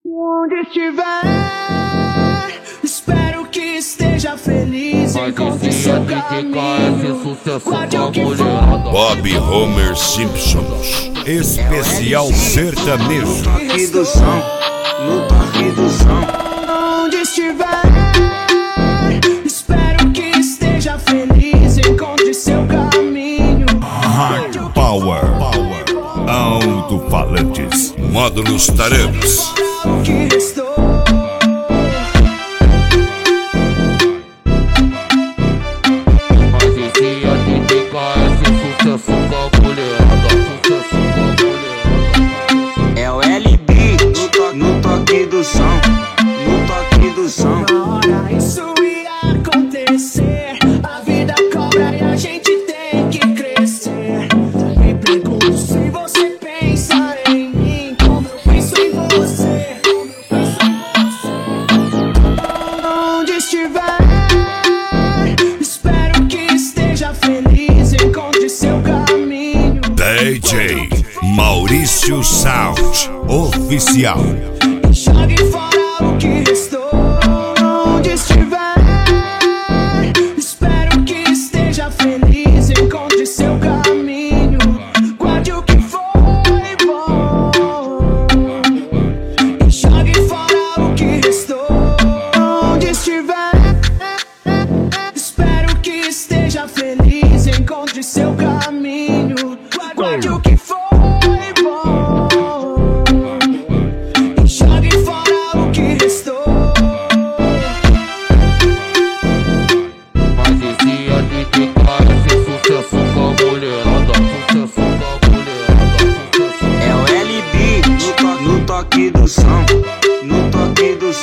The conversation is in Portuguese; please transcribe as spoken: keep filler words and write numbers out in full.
Onde estiver, espero que esteja feliz. Encontre seu caminho, guarde o que for. Bob Homer Simpsons, especial sertanejo. Aqui do som, no toque do som. Onde estiver, espero que esteja feliz. Encontre seu caminho. Hard Power, alto-falantes, módulos Taremas. O que restou? Mas esse aqui tem K S, sucesso com a mulherada, sucesso com a mulherada. É o L B, no toque, no toque do som, no toque do som. Na hora isso ia acontecer. A vida cobra e a gente tem que crescer. Me pergunto se você pensa em mim como eu penso em você. Onde estiver, espero que esteja feliz. Encontre seu caminho. D J Maurício Sound Oficial. E jogue fora o que restou. Onde estiver, espero que esteja feliz. Encontre seu caminho, guarde o que foi bom. E jogue fora o que restou. Onde estiver, espero que esteja feliz. Encontre seu caminho, guarde o que foi bom. E jogue fora o que restou. Mas esse aqui tem K S, sucesso com a mulherada, sucesso com a mulherada, sucesso. É o L B, no, to no toque do som, no toque do som.